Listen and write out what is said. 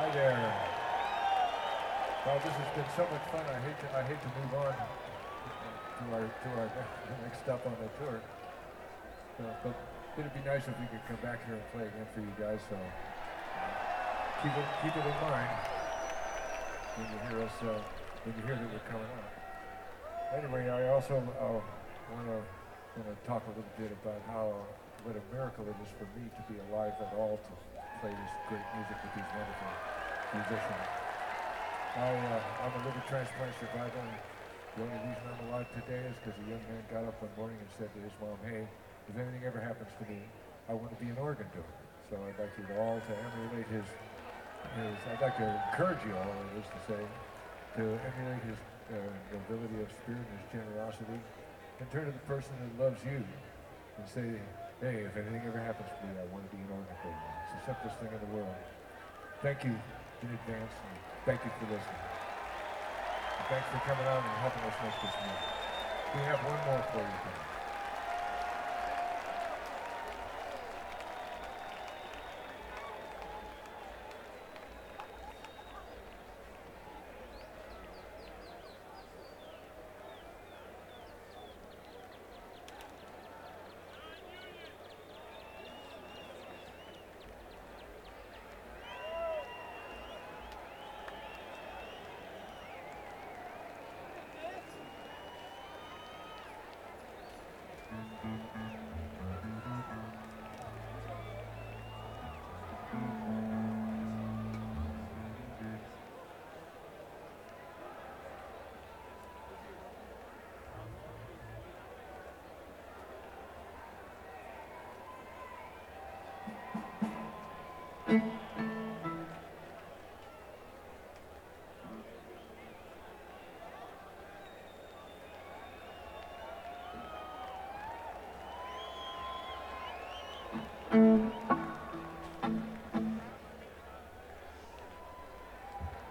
Hi there. Well, this has been so much fun. I hate to move on to our next stop on the tour. But it'd be nice if we could come back here and play again for you guys. So keep it in mind when you hear us when you hear that we're coming up. Anyway, I also want to talk a little bit about what a miracle it is for me to be alive at all to play this great music with these wonderful musicians. I'm a liver transplant survivor, and the only reason I'm alive today is because a young man got up one morning and said to his mom, "Hey, if anything ever happens to me, I want to be an organ donor." So I'd like you all to emulate I'd like to encourage you all, that is to say, to emulate his nobility of spirit and his generosity, and turn to the person that loves you and say, "Hey, if anything ever happens to me, I want to be an organ donor." It's the simplest thing in the world. Thank you in advance, and thank you for listening. And thanks for coming out and helping us make this music. We have one more for you today.